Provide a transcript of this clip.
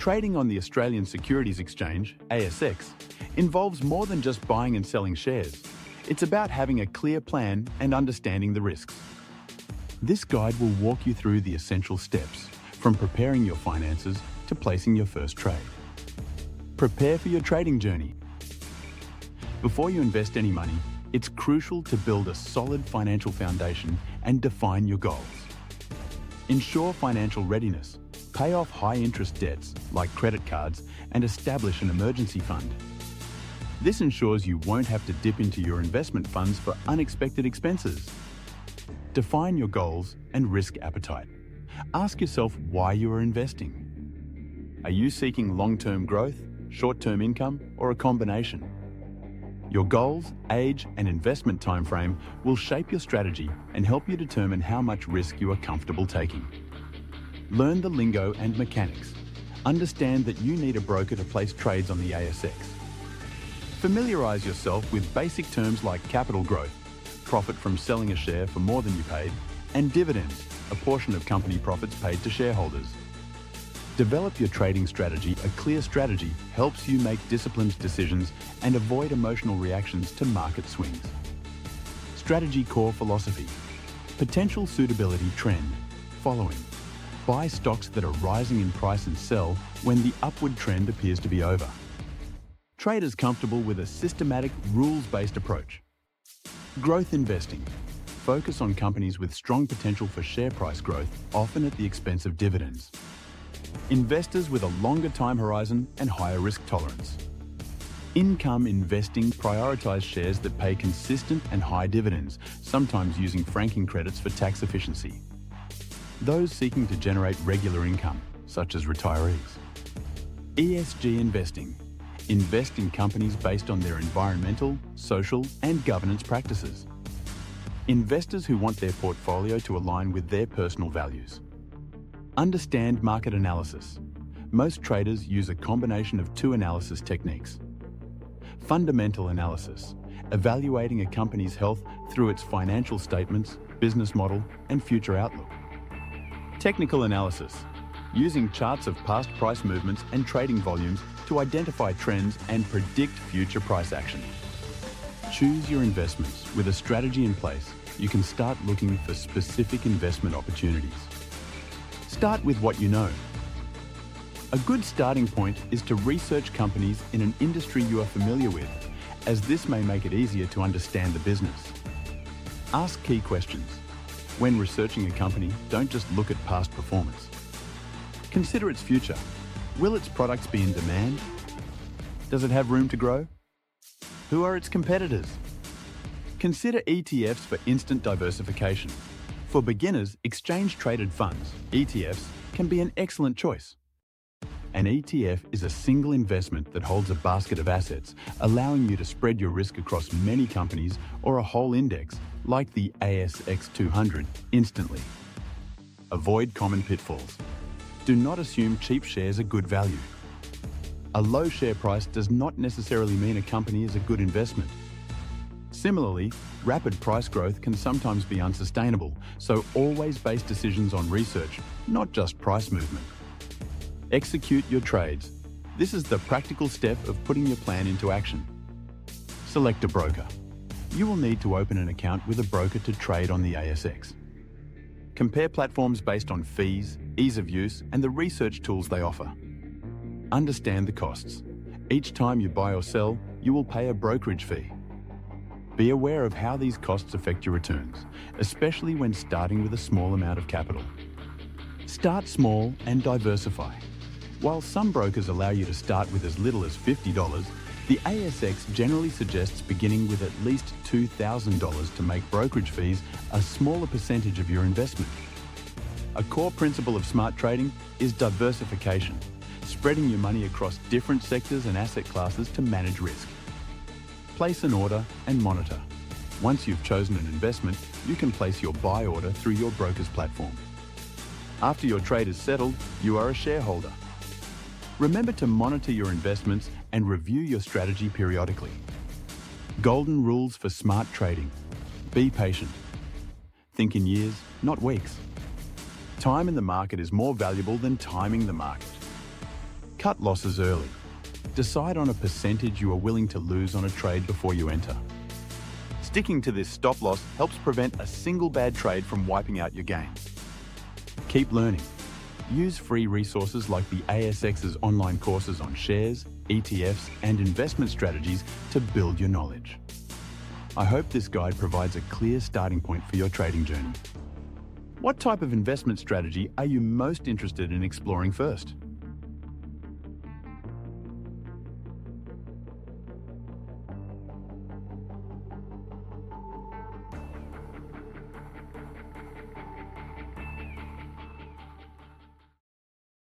Trading on the Australian Securities Exchange, ASX, involves more than just buying and selling shares. It's about having a clear plan and understanding the risks. This guide will walk you through the essential steps, from preparing your finances to placing your first trade. Prepare for your trading journey. Before you invest any money, it's crucial to build a solid financial foundation and define your goals. Ensure financial readiness. Pay off high-interest debts like credit cards and establish an emergency fund. This ensures you won't have to dip into your investment funds for unexpected expenses. Define your goals and risk appetite. Ask yourself why you are investing. Are you seeking long-term growth, short-term income, or a combination? Your goals, age, and investment timeframe will shape your strategy and help you determine how much risk you are comfortable taking. Learn the lingo and mechanics. Understand that you need a broker to place trades on the ASX. Familiarise yourself with basic terms like capital growth, profit from selling a share for more than you paid, and dividends, a portion of company profits paid to shareholders. Develop your trading strategy. A clear strategy helps you make disciplined decisions and avoid emotional reactions to market swings. Strategy core philosophy. Potential suitability trend. Following. Buy stocks that are rising in price and sell when the upward trend appears to be over. Traders comfortable with a systematic, rules-based approach. Growth investing. Focus on companies with strong potential for share price growth, often at the expense of dividends. Investors with a longer time horizon and higher risk tolerance. Income investing prioritize shares that pay consistent and high dividends, sometimes using franking credits for tax efficiency. Those seeking to generate regular income, such as retirees. ESG investing. Invest in companies based on their environmental, social, and governance practices. Investors who want their portfolio to align with their personal values. Understand market analysis. Most traders use a combination of two analysis techniques. Fundamental analysis, evaluating a company's health through its financial statements, business model, and future outlook. Technical analysis, using charts of past price movements and trading volumes to identify trends and predict future price action. Choose your investments. With a strategy in place, you can start looking for specific investment opportunities. Start with what you know. A good starting point is to research companies in an industry you are familiar with, as this may make it easier to understand the business. Ask key questions. When researching a company, don't just look at past performance. Consider its future. Will its products be in demand? Does it have room to grow? Who are its competitors? Consider ETFs for instant diversification. For beginners, exchange-traded funds, ETFs, can be an excellent choice. An ETF is a single investment that holds a basket of assets, allowing you to spread your risk across many companies or a whole index, like the ASX 200, instantly. Avoid common pitfalls. Do not assume cheap shares are good value. A low share price does not necessarily mean a company is a good investment. Similarly, rapid price growth can sometimes be unsustainable, so always base decisions on research, not just price movement. Execute your trades. This is the practical step of putting your plan into action. Select a broker. You will need to open an account with a broker to trade on the ASX. Compare platforms based on fees, ease of use, and the research tools they offer. Understand the costs. Each time you buy or sell, you will pay a brokerage fee. Be aware of how these costs affect your returns, especially when starting with a small amount of capital. Start small and diversify. While some brokers allow you to start with as little as $50, the ASX generally suggests beginning with at least $2,000 to make brokerage fees a smaller percentage of your investment. A core principle of smart trading is diversification, spreading your money across different sectors and asset classes to manage risk. Place an order and monitor. Once you've chosen an investment, you can place your buy order through your broker's platform. After your trade is settled, you are a shareholder. Remember to monitor your investments and review your strategy periodically. Golden rules for smart trading. Be patient. Think in years, not weeks. Time in the market is more valuable than timing the market. Cut losses early. Decide on a percentage you are willing to lose on a trade before you enter. Sticking to this stop loss helps prevent a single bad trade from wiping out your gains. Keep learning. Use free resources like the ASX's online courses on shares, ETFs, and investment strategies to build your knowledge. I hope this guide provides a clear starting point for your trading journey. What type of investment strategy are you most interested in exploring first?